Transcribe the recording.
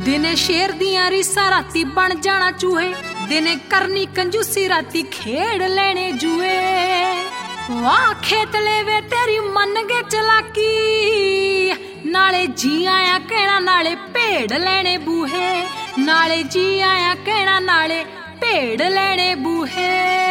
दिने शेर दियां रीसा राती बन जाना चूहे, दिने करनी कंजूसी राती खेड़ लेने जुए। वाह खेत लेवे तेरी मन गे चलाकी, नाले जी आया कहना नाले भेड़ लेने बूहे, नाले जी आया कहना नाले भेड़ लेने बूहे।